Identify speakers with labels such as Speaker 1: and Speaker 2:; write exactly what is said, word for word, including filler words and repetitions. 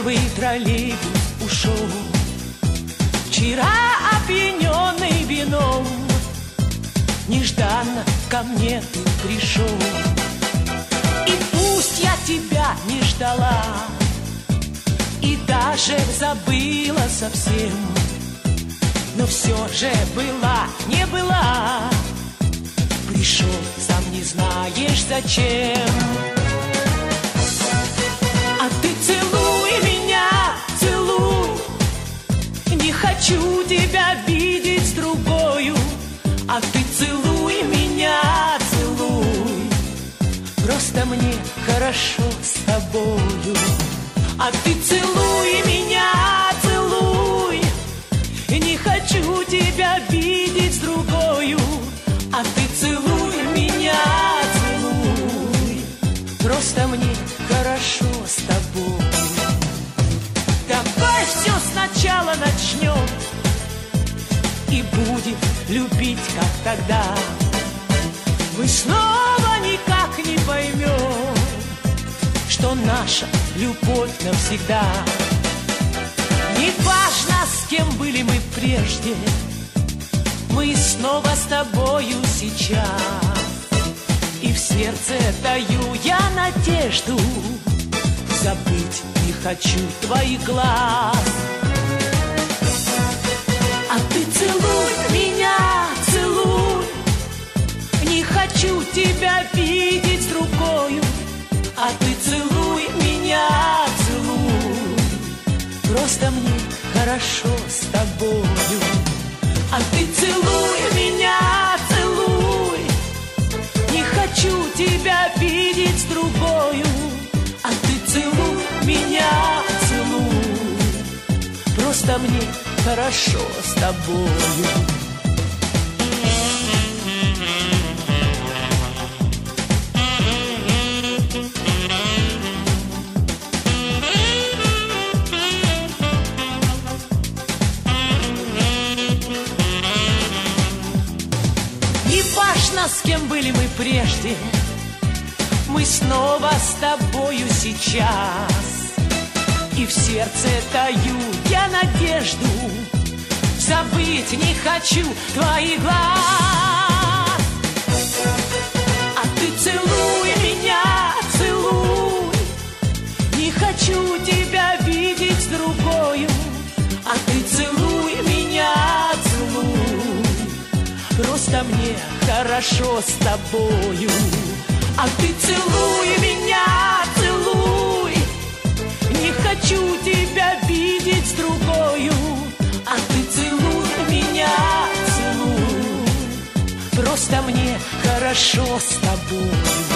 Speaker 1: первый троллейбус ушел. Вчера опьяненный вином нежданно ко мне ты пришел. И пусть я тебя не ждала и даже забыла совсем, но все же была, не была. Пришел, сам не знаешь зачем. А ты целуй меня, целуй. Не хочу тебя видеть с другою. А ты целуй меня, целуй. Просто мне хорошо с тобою. А ты целуй меня, целуй. Не хочу тебя видеть с другою. А ты целуй меня, целуй. Просто мне хорошо с тобой. Давай все сначала начнем и будем любить, как тогда. Мы снова никак не поймем, что наша любовь навсегда. Не важно, с кем были мы прежде, мы снова с тобою сейчас. И в сердце даю я надежду, забыть не хочу твоих глаз. А ты целуй меня, целуй. Не хочу тебя видеть с другою. А ты целуй меня, целуй. Просто мне хорошо с тобою. А ты целуй меня, целуй. Не хочу тебя видеть с другою. А ты целуй меня, целуй. Просто мне хорошо с тобою. Не важно, с кем были мы прежде, мы снова с тобою сейчас. И в сердце таю я надежду, забыть не хочу твоих глаз. А ты целуй меня, целуй. Не хочу тебя видеть с другою. А ты целуй меня, целуй. Просто мне хорошо с тобою. А ты целуй меня, целуй. Не хочу тебя видеть с другою. А ты целуй меня, целуй. Просто мне хорошо с тобой.